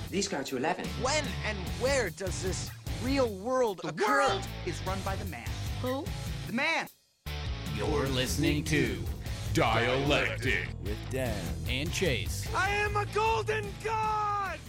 These go to 11. When and where does this real world occur? The world is run by the man. Who? The man. You're listening to Dialectic with Dan and Chase. I am a golden god!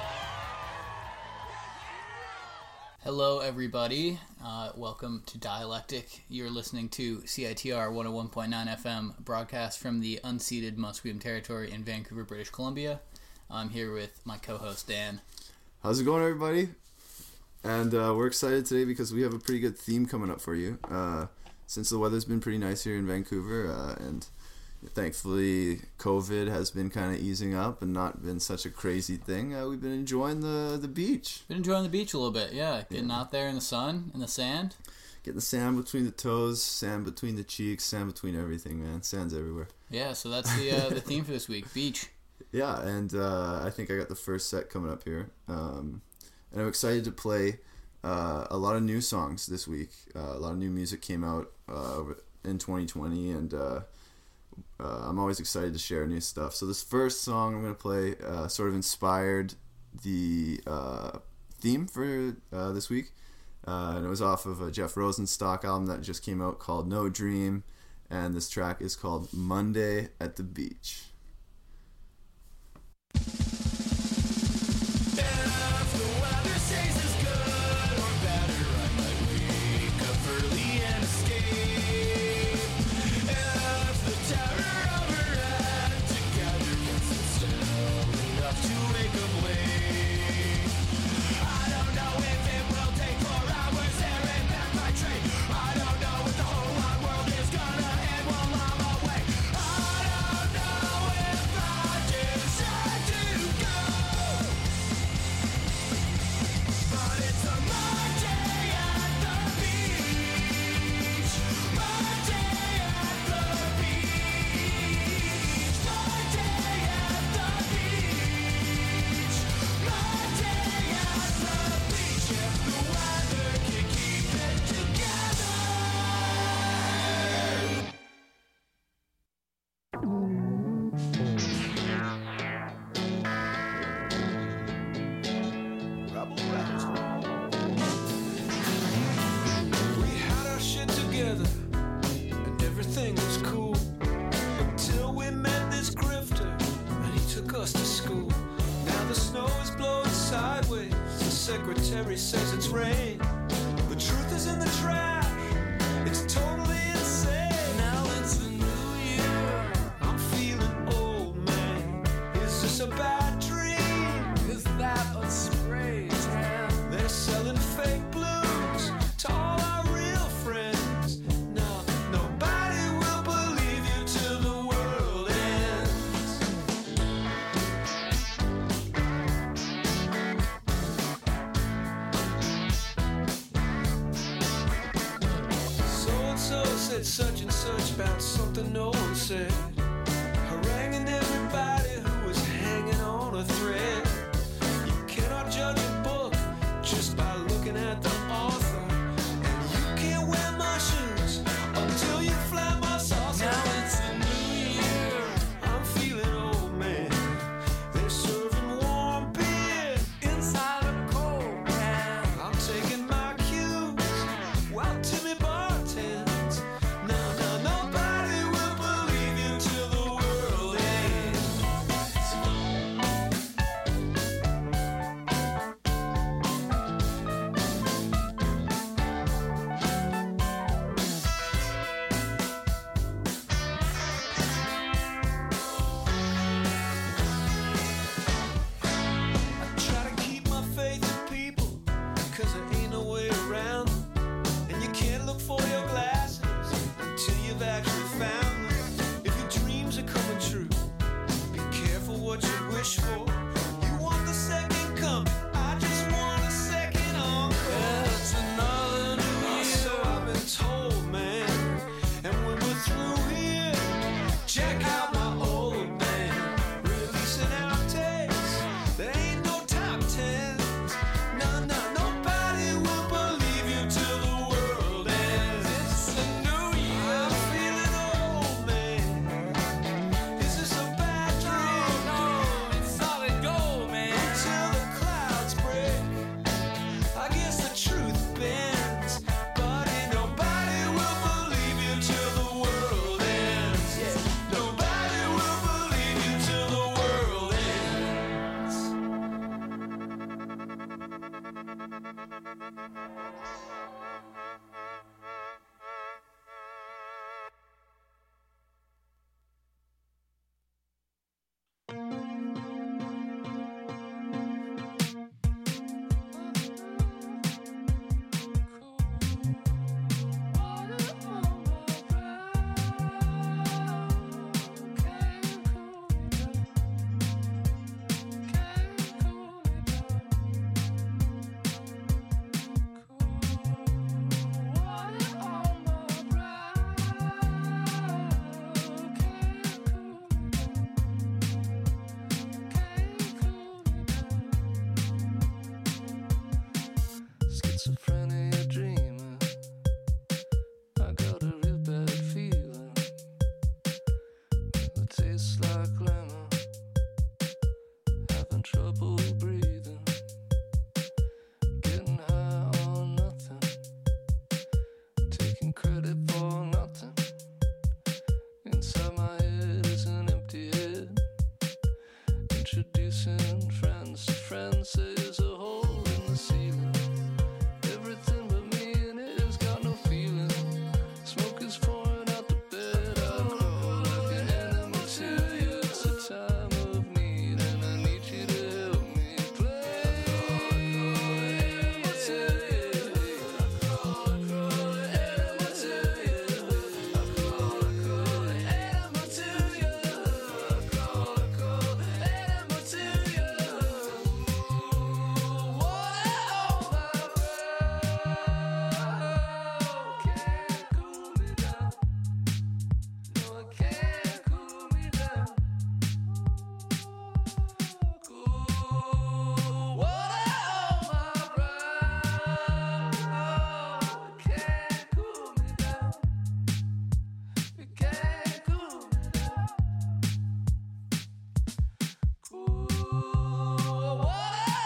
Hello, everybody. Welcome to Dialectic. You're listening to CITR 101.9 FM, broadcast from the unceded Musqueam territory in Vancouver, British Columbia. I'm here with my co-host, Dan. How's it going, everybody? And we're excited today because we have a pretty good theme coming up for you. Since the weather's been pretty nice here in Vancouver, and thankfully COVID has been kind of easing up and not been such a crazy thing, we've been enjoying the beach. Been enjoying the beach a little bit, yeah. Getting out there in the sun, in the sand. Getting the sand between the toes, sand between the cheeks, sand between everything, man. Sand's everywhere. Yeah, so that's the theme for this week, beach. Yeah, and I think I got the first set coming up here. And I'm excited to play a lot of new songs this week. A lot of new music came out in 2020, and I'm always excited to share new stuff. So this first song I'm going to play sort of inspired the theme for this week. And it was off of a Jeff Rosenstock album that just came out called No Dream. And this track is called Monday at the Beach. Secretary says it's rain. The truth is in the trash. It's totally insane. Now it's the new year. I'm feeling old, man. Is this a bad dream? Is that a spray tan? They're selling fake blues to all our real friends. Now nobody will believe you till the world ends. Said such and such about something no one said, haranguing everybody who was hanging on a thread. You cannot judge a book just by looking at the author, and you can't wear my shoes until you flap my saucer. Now it's a new year. I'm feeling old, man. They're serving warm beer inside a cold can. I'm taking my cues while Timmy bartends. Nobody will believe you trouble breathing, getting high on nothing, taking credit for nothing. Inside my head is an empty head, introducing friends to friends. There's a hole in the ceiling, everything but me and it has got no feeling. Smoke is pouring out the bed, I crawl like an enemy to you. It's a time of need and I need you to help me play. Enemy to you, I crawl, enemy to you, I crawl, enemy to you, I crawl, enemy to you. Whoa, my can't cool me down. No, it can't cool me down. Cool. Whoa, my can't cool me down. It can't cool me down. Cool. Whoa, my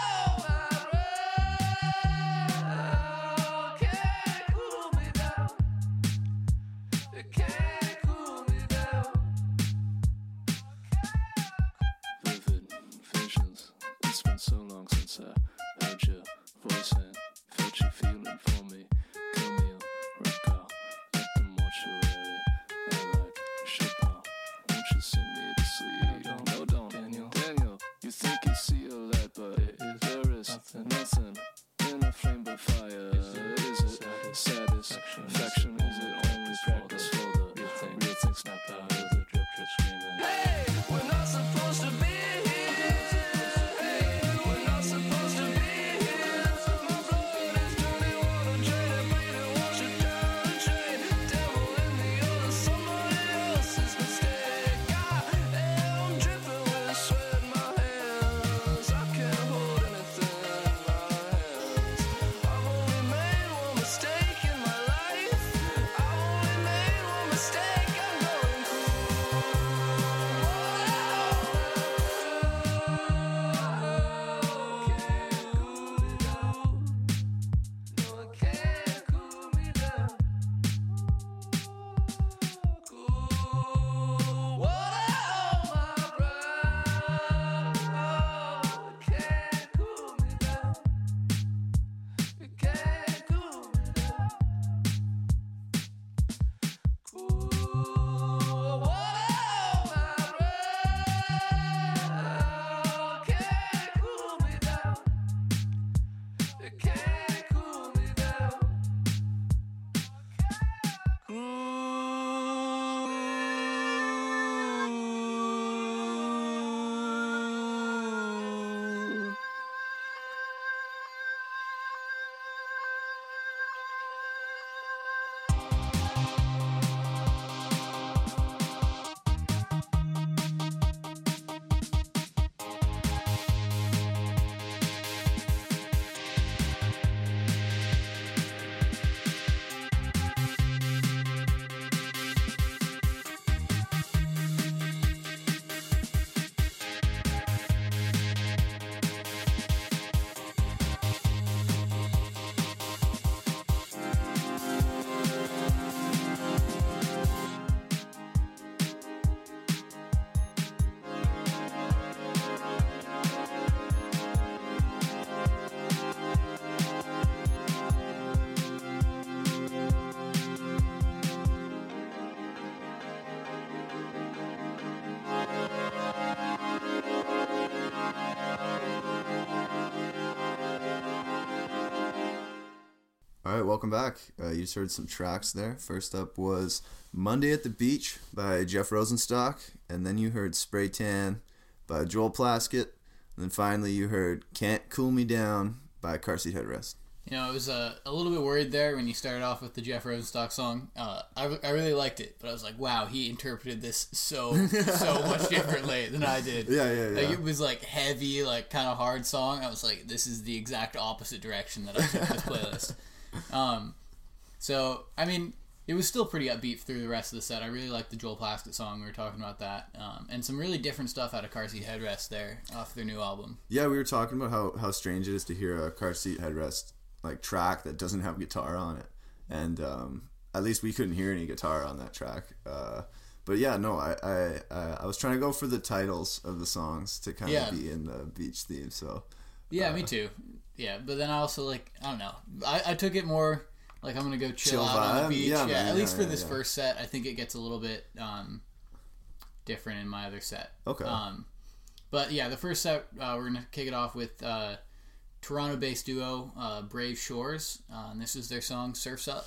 can't cool me down. It can't cool me down. Vivid visions. It's been so long since I heard your voice and felt you feeling for me. Camille, Raquel, at the mortuary. I like Chopin. Won't you sing me to sleep? No, don't. Daniel, you think you see a light, but there is nothing in a flame but fire. Is it satisfaction? Is it only practice for the real thing? Snap out of the drip screaming. Hey, we're not supposed to be here. Hey, we're not supposed to be here. My blood is dirty water, drain it, bleed it, wash it down the drain. Devil in me or somebody else's mistake. I am dripping with sweat in my hands. I can't hold anything in my hands. I've only made one mistake in my life. I've only made one mistake. I'm going cool. No, it can't cool me down. Cool. Whoa, my it can't cool me down. It can't cool me down. Cool. Whoa, my can't cool me down. It can't cool me down. Cool. All right, welcome back. You just heard some tracks there. First up was Monday at the Beach by Jeff Rosenstock, and then you heard Spray Tan by Joel Plaskett, and then finally you heard Can't Cool Me Down by Car Seat Headrest. You know, I was a little bit worried there when you started off with the Jeff Rosenstock song. I really liked it, but I was like, wow, he interpreted this so much differently than I did. Yeah. Like, it was like heavy, like kind of hard song. I was like, this is the exact opposite direction that I took this playlist. So, I mean, it was still pretty upbeat through the rest of the set. I really liked the Joel Plaskett song. We were talking about that. And some really different stuff out of Car Seat Headrest there off their new album. Yeah, we were talking about how strange it is to hear a Car Seat Headrest like track that doesn't have guitar on it. And at least we couldn't hear any guitar on that track. But yeah, no, I was trying to go for the titles of the songs to kind of be in the beach theme. So yeah, me too. Yeah, but then I also like, I don't know. I took it more like I'm gonna go chill out on the beach. Yeah, man, at least for this first set, I think it gets a little bit different in my other set. Okay. But yeah, the first set we're gonna kick it off with Toronto-based duo Brave Shores, and this is their song "Surfs Up."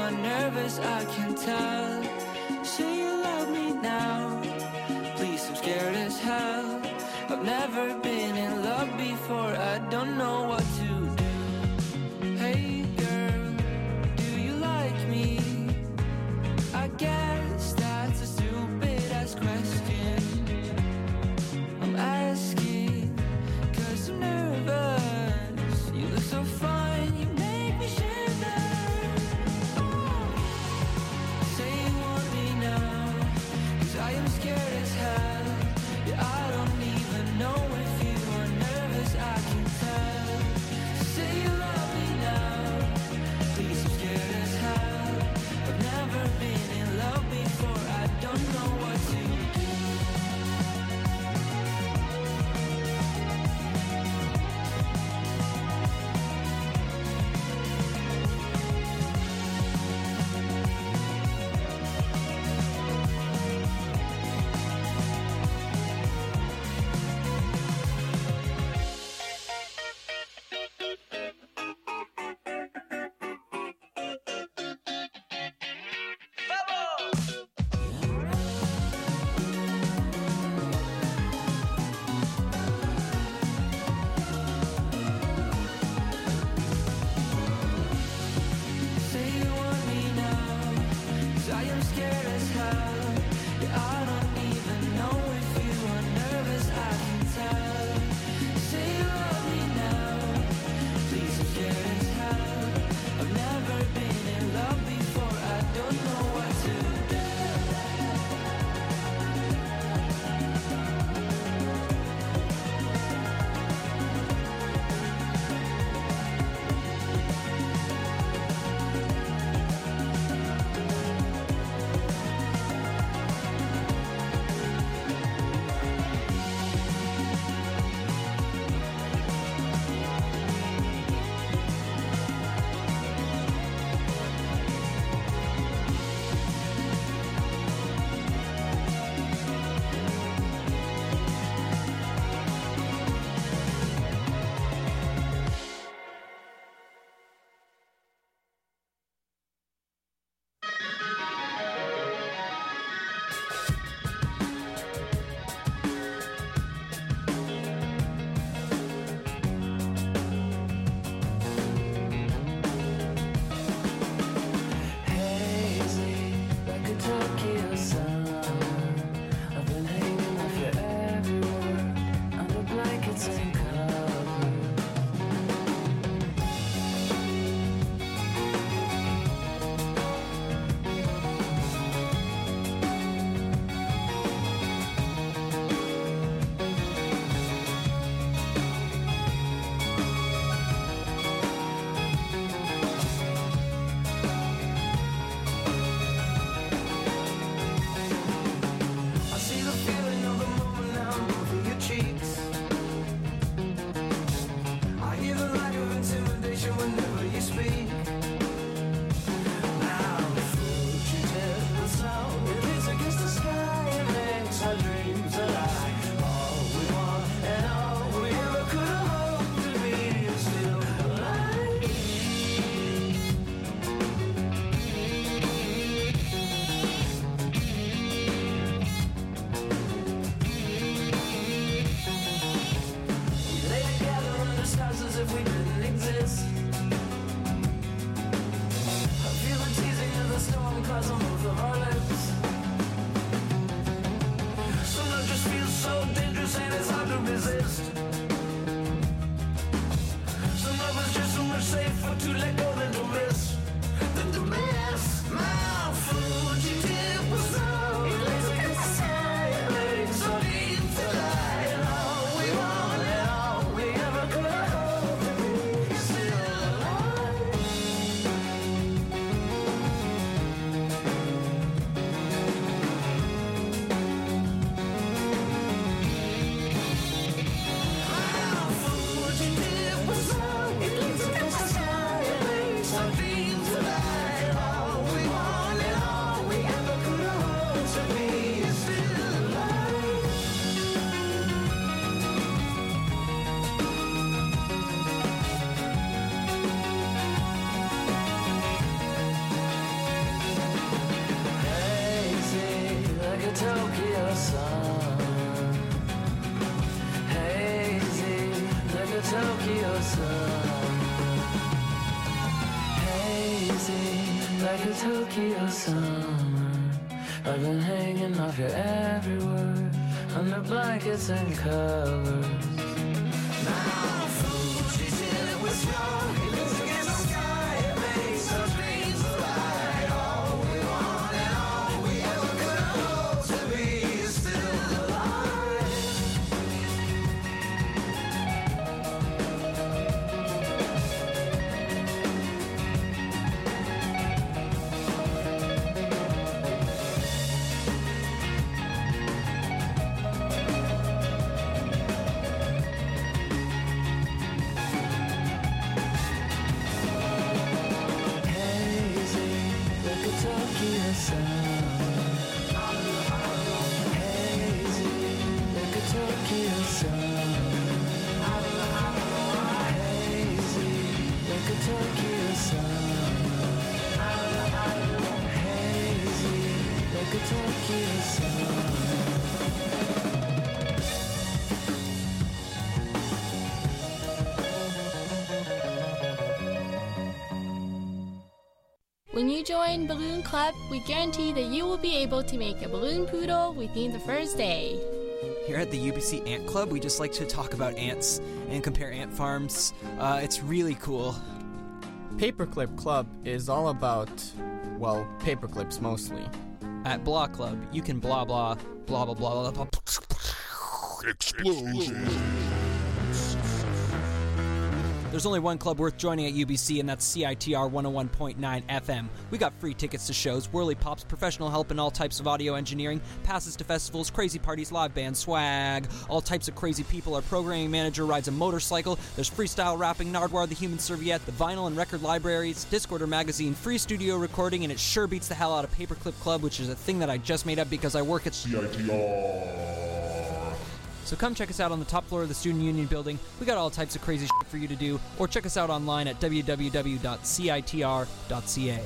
not nervous, I can tell. Say you love me now. Please, I'm scared as hell. I've never been in love before, I don't know what to do. Hey girl, do you like me? I guess that's a stupid ass question I'm asking, 'cause I'm nervous. You look so fine, you make me shiver. Oh. Say a Tokyo sun. Hazy like a Tokyo sun. Hazy like a Tokyo summer. I've been hanging off your every word under blankets and covers. Now Fuji till it was strong. It looks against the sky. It makes our dreams alive. All we want and all we ever could hope to be is still alive. Tokyo sun. Hazy like a Tokyo sun. Hazy like a Tokyo sun. Hazy like a Tokyo sun. When you join Balloon Club, we guarantee that you will be able to make a balloon poodle within the first day. Here at the UBC Ant Club, we just like to talk about ants and compare ant farms. It's really cool. Paperclip Club is all about, well, paperclips mostly. At Blah Club, you can blah blah, blah blah blah blah blah. Explosion. There's only one club worth joining at UBC, and that's CITR 101.9 FM. We got free tickets to shows, whirly pops, professional help in all types of audio engineering, passes to festivals, crazy parties, live band, swag, all types of crazy people. Our programming manager rides a motorcycle. There's freestyle rapping, Nardwar the Human Serviette, the vinyl and record libraries, Discorder magazine, free studio recording, and it sure beats the hell out of Paperclip Club, which is a thing that I just made up because I work at CITR. So come check us out on the top floor of the Student Union building. We got all types of crazy shit for you to do, or check us out online at www.citr.ca.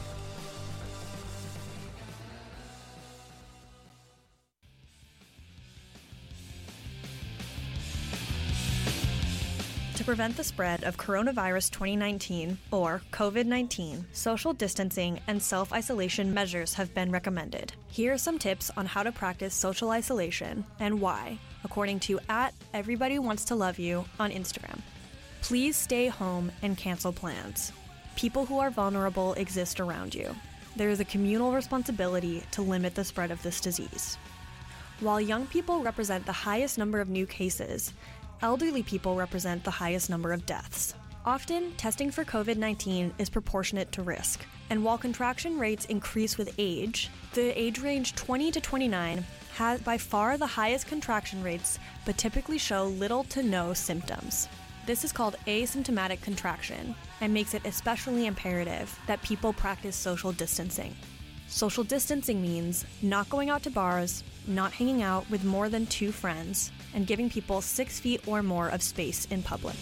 To prevent the spread of coronavirus 2019, or COVID-19, social distancing and self-isolation measures have been recommended. Here are some tips on how to practice social isolation and why, according to @EverybodyWantsToLoveYou on Instagram. Please stay home and cancel plans. People who are vulnerable exist around you. There is a communal responsibility to limit the spread of this disease. While young people represent the highest number of new cases, elderly people represent the highest number of deaths. Often, testing for COVID-19 is proportionate to risk, and while contraction rates increase with age, the age range 20 to 29 has by far the highest contraction rates, but typically show little to no symptoms. This is called asymptomatic contraction, and makes it especially imperative that people practice social distancing. Social distancing means not going out to bars, not hanging out with more than 2 friends, and giving people 6 feet or more of space in public.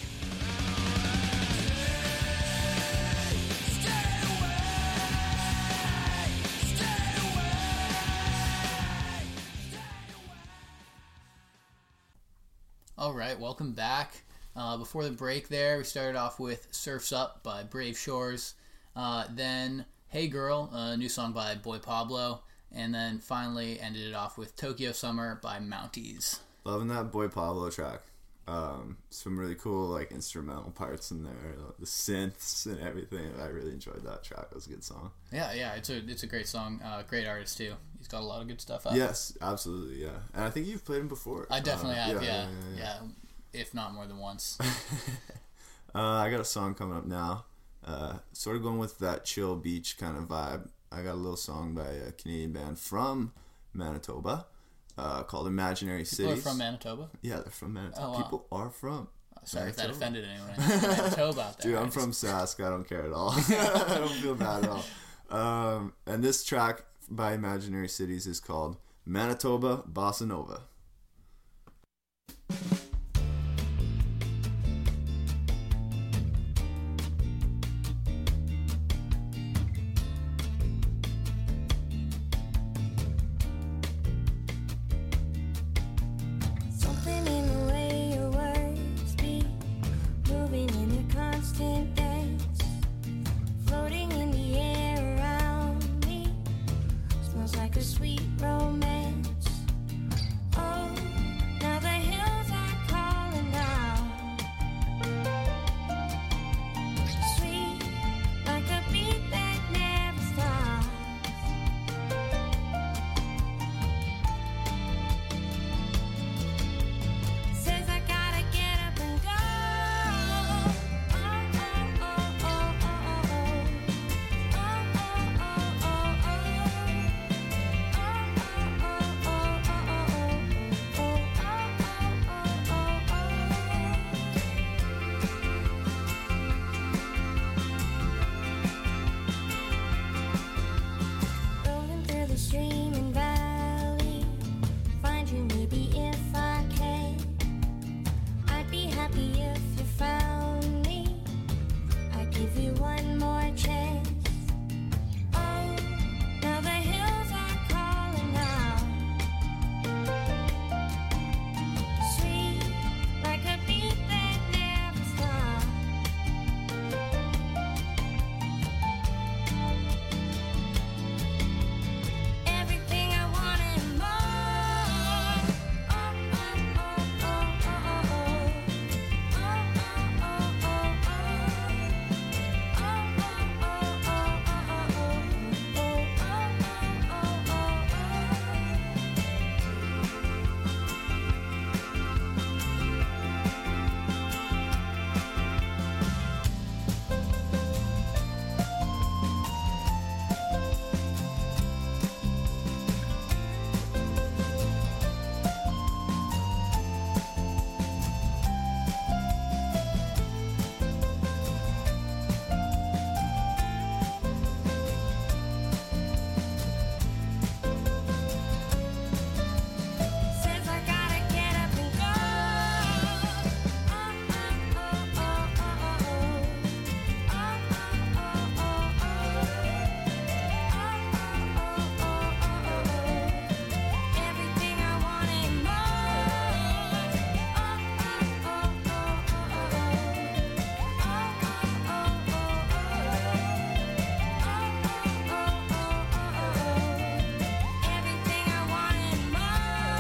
All right, welcome back. Before the break there, we started off with Surf's Up by Brave Shores, then Hey Girl, a new song by Boy Pablo, and then finally ended it off with Tokyo Summer by Mounties. Loving that Boy Pablo track. Some really cool like instrumental parts in there, the synths and everything. I really enjoyed that track. It was a good song. Yeah, it's a great song. Great artist too. He's got a lot of good stuff out. Yes, absolutely, yeah. And I think you've played him before. I definitely have, yeah. If not more than once. I got a song coming up now. Sort of going with that chill beach kind of vibe. I got a little song by a Canadian band from Manitoba called Imaginary Cities. People are from Manitoba? Yeah, they're from Manitoba. Oh, wow. People are from sorry Manitoba. If that offended anyone. Manitoba out there. Dude, I'm from Sask. I don't care at all. I don't feel bad at all. And this track by Imaginary Cities is called Manitoba Bossa Nova. smells like a sweet romance. Oh, now the hills are calling out. Sweet, like a beat that never stops. Says I gotta get up and go. Rolling through the streaming valley, find you maybe if I can. I'd be happy if you found me. I'd give you one more chance. Oh, now the hills are calling out. Sweet, like a beat that never stops. Everything I want and more. Oh, oh, oh, oh, oh, oh. Oh, oh, oh, oh, says I gotta get up and go. Everything I want and more. Everything I want and more.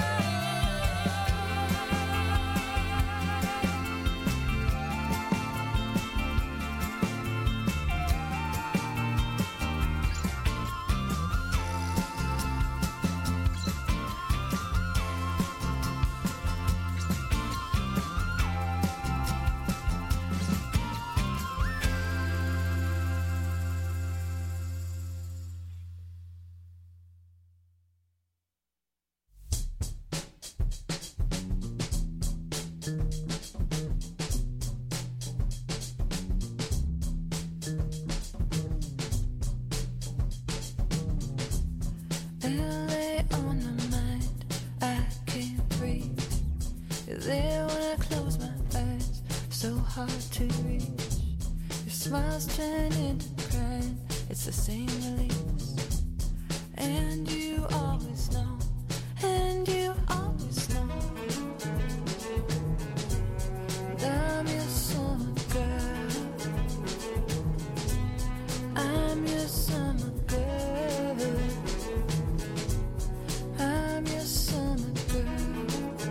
LA on my mind, I can't breathe. You're there when I close my eyes, so hard to reach. Your smiles turn into crying, it's the same release. And you always know, and you always know that I'm your summer girl. I'm your summer girl. I'm your summer girl.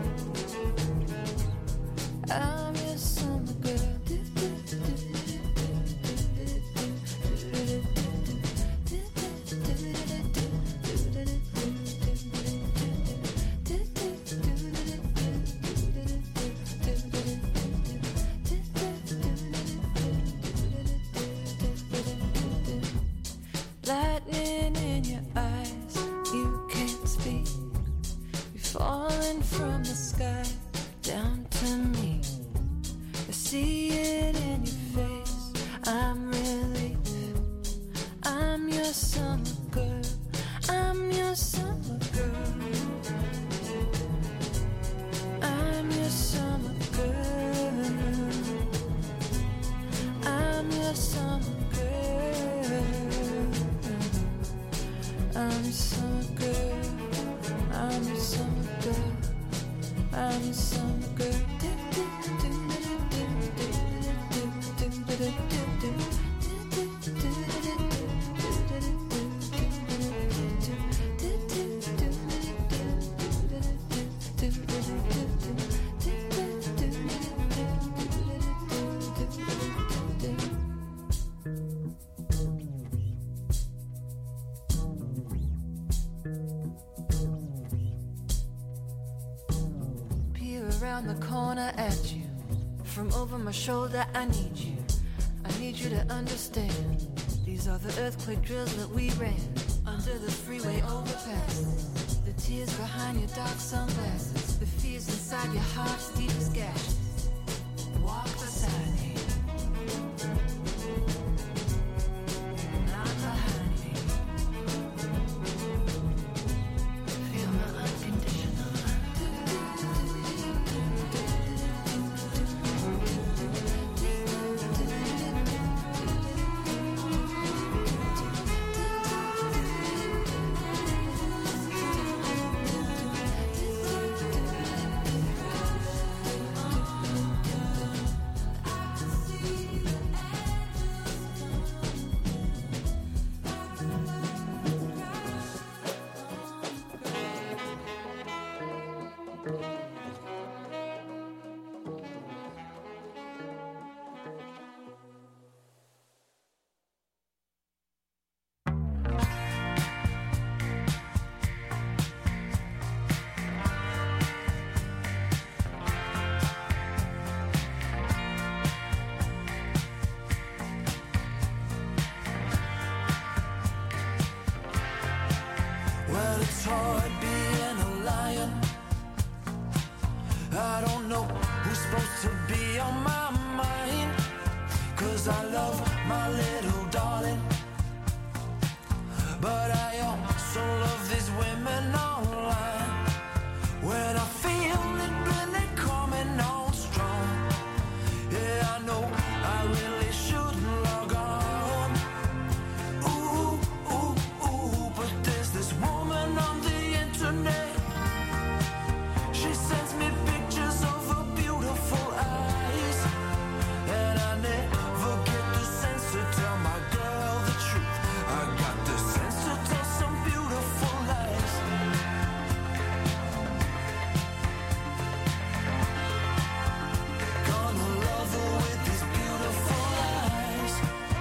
I'm your summer girl. Lightning in your eyes, you can't speak. You're falling from the sky down to me. I see it in your face, I'm relief. I'm your summer girl, I'm your summer girl. I'm your summer girl. I'm your summer girl. I'm your summer girl. I'm your summer girl. I'm your summer girl. around the corner at you. From over my shoulder, I need you. I need you to understand. These are the earthquake drills that we ran under the freeway overpass. The tears behind your dark sunglasses, the fears inside your heart's deepest gashes. Walk beside me, not behind me. Feel my unconditional Well, it's hard being a lion. I don't know who's supposed to be on my mind, 'cause I love my little darling. But I also love these women online. When I feel it really coming on strong, yeah, I know I really shouldn't log on. Ooh, ooh, ooh, but there's this woman on the internet. She sends me pictures of her beautiful eyes, and I never get the sense to tell my girl the truth. I got the sense to tell some beautiful lies. Gonna love her with these beautiful eyes.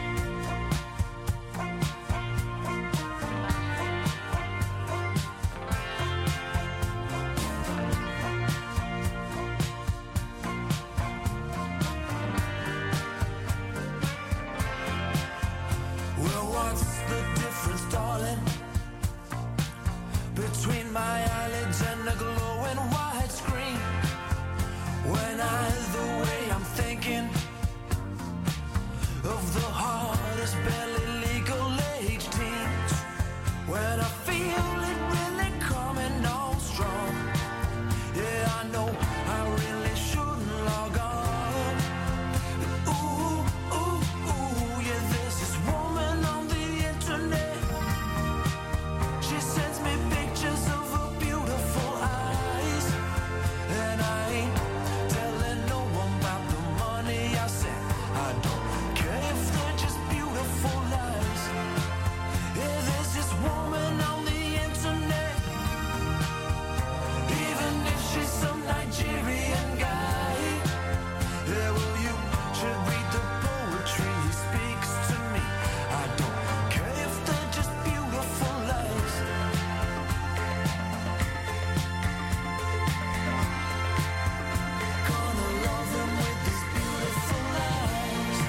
Well, what's the difference, darling, between my eyelids and a glowing white screen? When either way I'm thinking of the hardest barely legal age teens. When I feel it really coming on strong, yeah, I know I really shouldn't log on. Ooh, ooh, ooh, yeah, there's this woman on the internet. She sends me pictures of her beautiful eyes, and I ain't telling no one about the money I sent. I don't care if they're just beautiful lies. Yeah, there's this woman on the internet. Even if she's some Nigerian guy, yeah, well, you should read the poetry he speaks to me. I don't care if they're just beautiful lies. Gonna love him with these beautiful lies.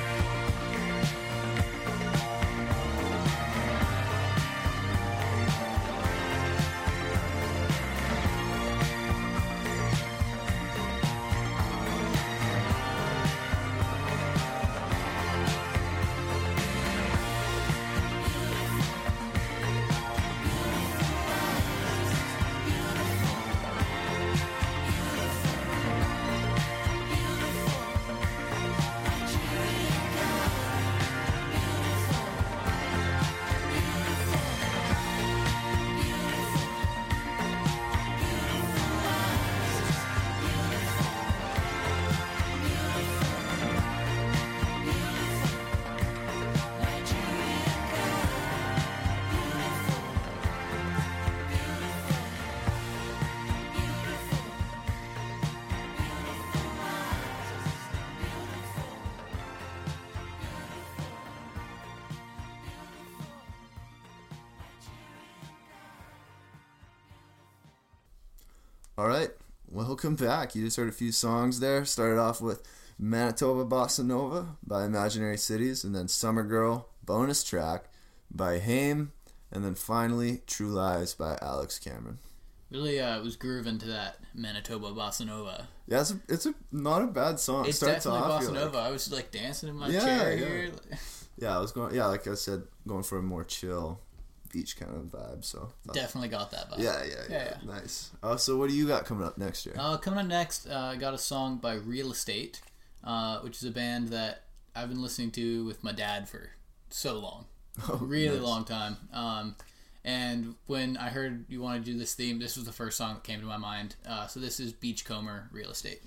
All right. Welcome back. You just heard a few songs there. Started off with Manitoba Bossa Nova by Imaginary Cities, and then Summer Girl bonus track by Haim, and then finally True Lies by Alex Cameron. Really was grooving to that Manitoba Bossa Nova. Yeah, it's not a bad song. It's starts definitely off, Bossa Nova. I was like dancing in my chair here. Yeah, I was going. Yeah, like I said, going for a more chill beach kind of vibe. So definitely got that vibe. Yeah. Nice. So what do you got coming up next year? Coming up next, I got a song by Real Estate, which is a band that I've been listening to with my dad for so long, really long time. And when I heard you wanted to do this theme, this was the first song that came to my mind. So this is Beachcomber, Real Estate.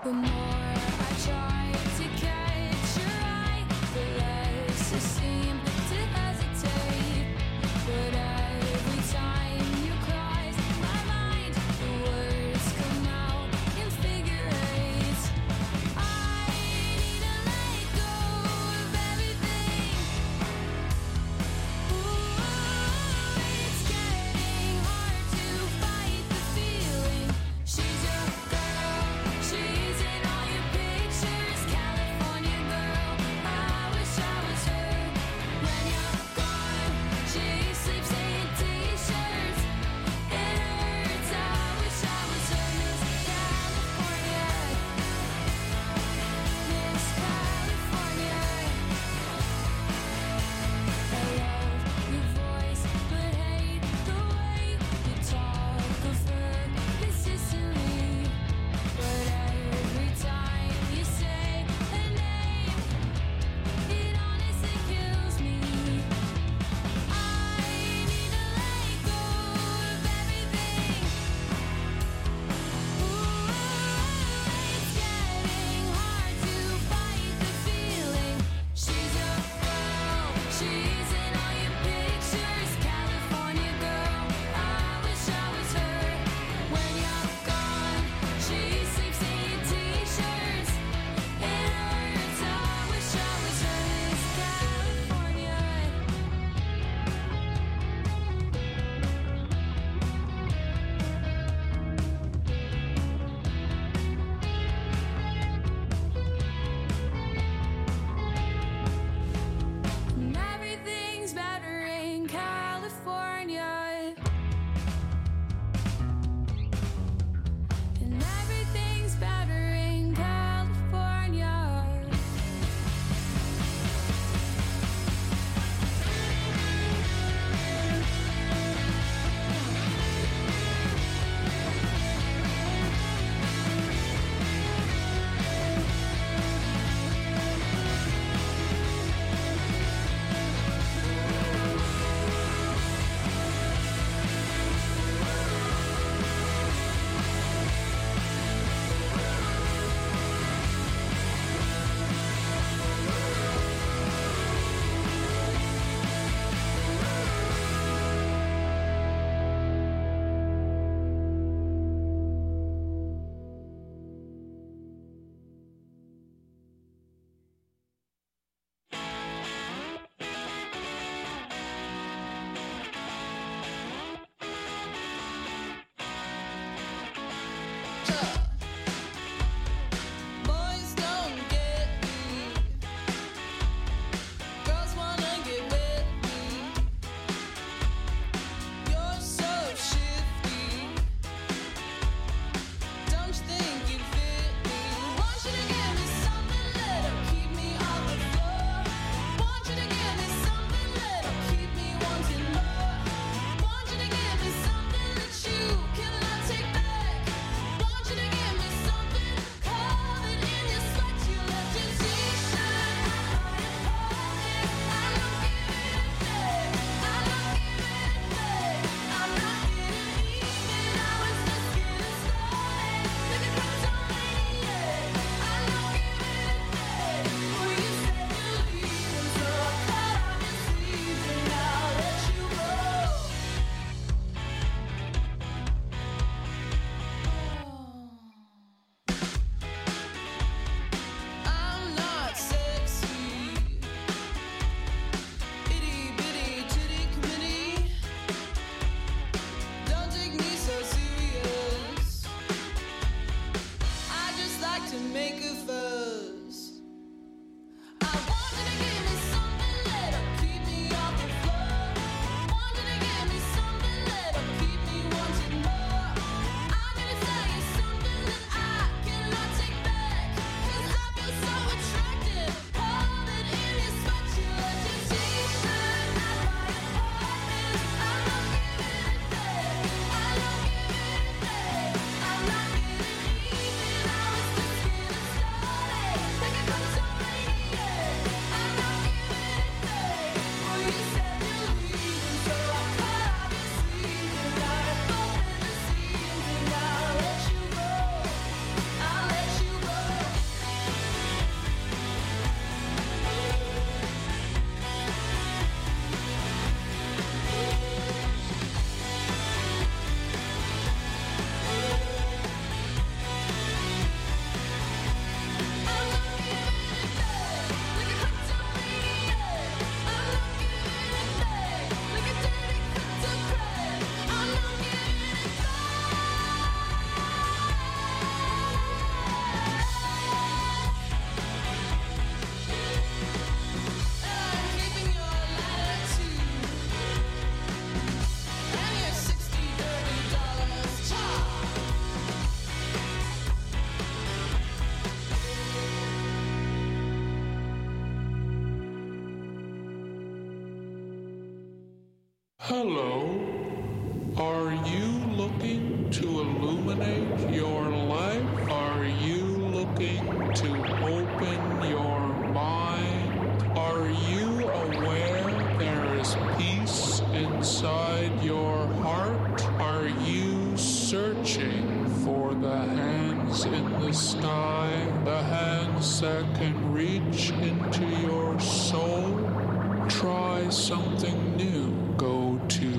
The more I try to catch your eye, the less you seem to hesitate. But every time you cross my mind, the words come out in figure eight. I need to let go of everything. Ooh, it's getting hard to fight the feeling. She's your girl, she's in all your pictures, California girl. I wish I was her. When you're gone, she sleeps in t-shirts. It hurts, I wish I was her. Miss California, Miss California. I love your voice, but hate the way you talk of her consistently. But every time you say her name, it honestly kills me. I need to let go of everything. Ooh, it's getting hard to fight the feeling. She's your girl, she's in all your pictures, California girl. I wish I was her. When you're gone, she sleeps in your t-shirts. It hurts, I wish I was her. Miss California. And everything's better in California. And everything's better in California. Boys don't get me. Girls wanna get with me. You're so shifty. Don't you think you fit me? Want you to give me something little, keep me on the floor. Want you to give me something little, keep me wanting more. Want you to give me something that you cannot take back. Want you to Hello. Are you looking to illuminate your life? Are you looking to open your mind? Are you aware there is peace inside your heart? Are you searching for the hands in the sky, the hands that can reach into your soul? Try something new. Go to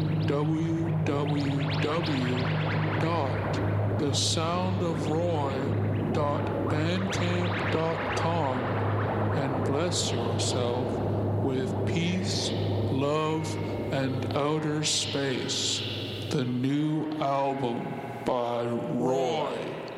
www.thesoundofroy.bandcamp.com and bless yourself with peace, love, and outer space. The new album by Roy.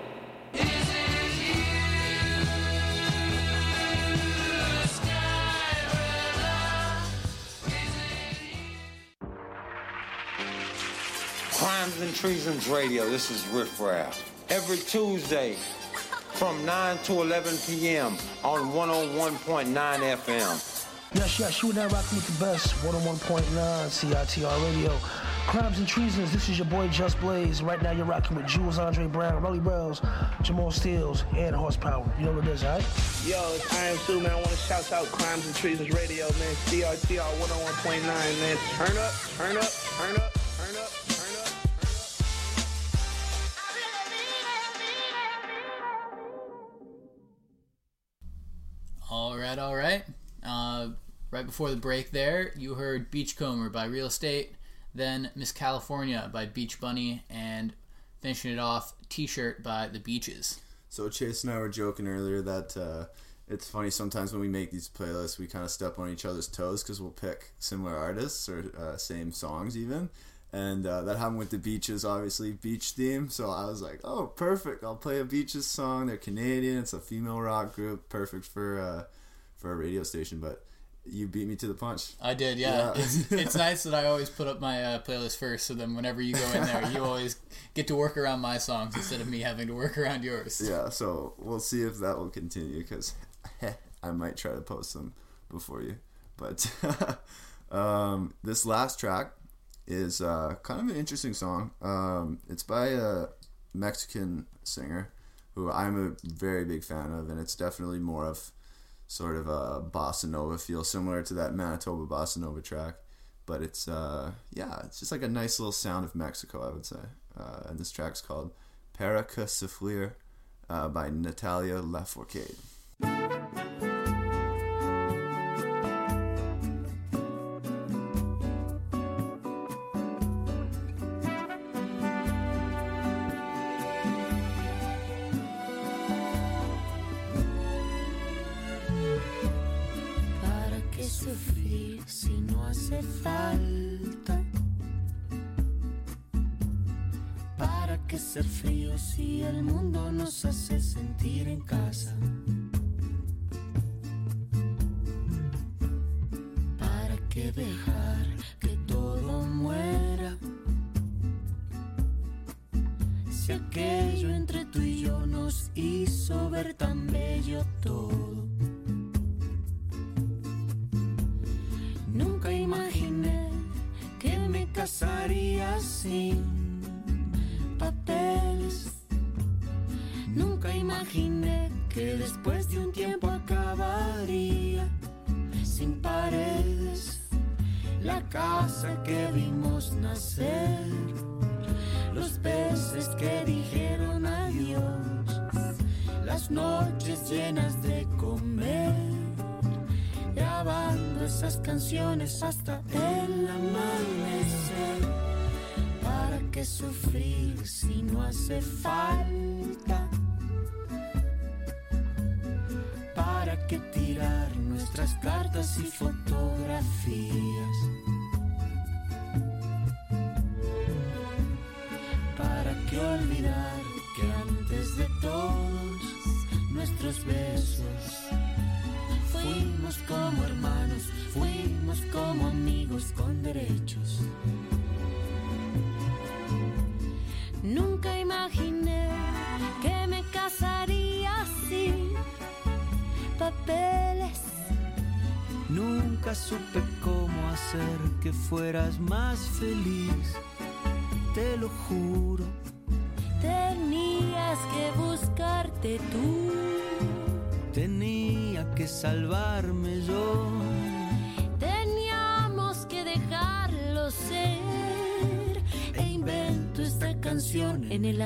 Crimes and Treasons Radio, this is Riff Raff. Every Tuesday from 9 to 11 p.m. on 101.9 FM. Yes, you and I rocking with the best, 101.9 CITR Radio. Crimes and Treasons, this is your boy Just Blaze. Right now you're rocking with Jules Andre Brown, Rolly Bells, Jamal Steels, and Horsepower. You know what it is, all right? Yo, it's Iron Sue, man. I want to shout out Crimes and Treasons Radio, man. CRTR 101.9, man. Turn up, turn up, turn up, turn up, turn up. All right. Right before the break there, you heard Beachcomber by Real Estate, then Miss California by Beach Bunny, and finishing it off, T-Shirt by The Beaches. So Chase and I were joking earlier that it's funny sometimes when we make these playlists, we kind of step on each other's toes because we'll pick similar artists or same songs even. And that happened with The Beaches, obviously, beach theme. So I was like, oh, perfect. I'll play a Beaches song. They're Canadian. It's a female rock group. Perfect for a radio station. But you beat me to the punch. I did, yeah. It's nice that I always put up my playlist first. So then whenever you go in there, you always get to work around my songs instead of me having to work around yours. Yeah, so we'll see if that will continue because I might try to post them before you. But this last track is kind of an interesting song. It's by a Mexican singer who I'm a very big fan of, and it's definitely more of sort of a bossa nova feel, similar to that Manitoba bossa nova track. But it's it's just like a nice little sound of Mexico, I would say. And this track's called Para que Soufflir by Natalia Lafourcade. Ser frío si el mundo nos hace sentir en casa. ¿Para qué dejar que todo muera? Si aquello entre tú y yo nos hizo ver tan bello todo. Nunca imaginé que me casaría sin papeles. Nunca imaginé que después de un tiempo acabaría sin paredes. La casa que vimos nacer, los peces que dijeron adiós, las noches llenas de comer, grabando esas canciones hasta el amanecer. ¿Para qué sufrir si no hace falta? ¿Para qué tirar nuestras cartas y fotografías? ¿Para qué olvidar que antes de todos nuestros besos fuimos como hermanos, fuimos como amigos con derechos? Nunca imaginé que me casaría sin papeles. Nunca supe cómo hacer que que fueras más feliz, te lo juro. Tenías que buscarte tú. Tenía que salvarme yo. Teníamos que dejarlo ser. E invento esta canción en el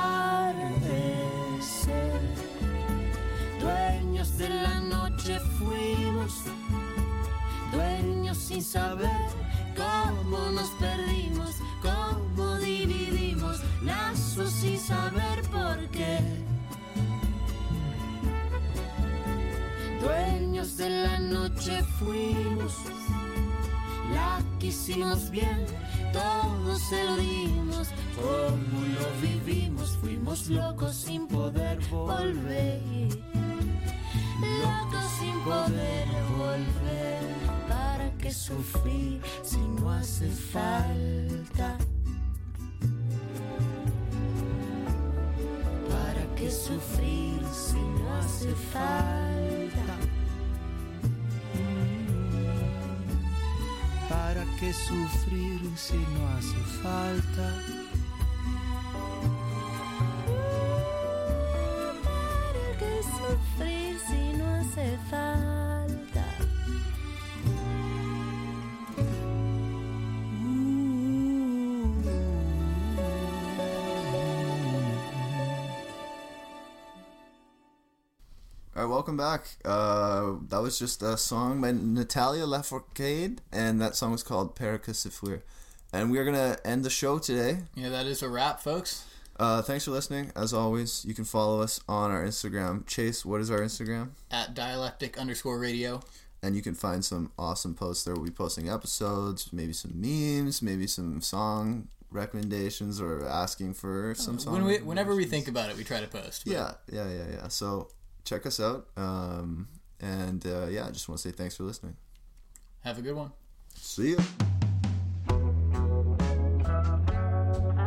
atardecer. Dueños de la noche fuimos, dueños sin saber cómo nos perdimos, cómo dividimos lazos sin saber por qué. Dueños de la noche fuimos, la quisimos bien, todo se lo dimos, como lo vivimos, fuimos locos sin poder volver. Locos sin poder volver. ¿Para qué sufrir si no hace falta? ¿Para qué sufrir si no hace falta? ¿Para qué sufrir si no hace falta? ¿Para qué sufrir si no hace falta? All right, welcome back. That was just a song by Natalia Lafourcade, and that song was called Para que souffrir. And we're going to end the show today. Yeah, that is a wrap, folks. Thanks for listening. As always, you can follow us on our Instagram. Chase, what is our Instagram? At dialectic_radio. And you can find some awesome posts there. We'll be posting episodes, maybe some memes, maybe some song recommendations, or asking for some song Whenever we think about it, we try to post. But... Yeah. So check us out. I just want to say thanks for listening. Have a good one. See ya.